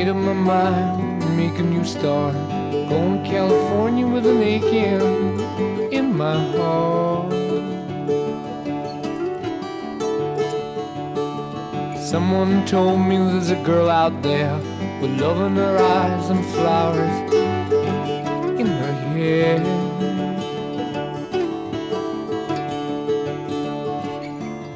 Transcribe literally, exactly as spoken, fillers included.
made up my mind to make a new start. Going to California with an aching in my heart. Someone told me there's a girl out there with love in her eyes and flowers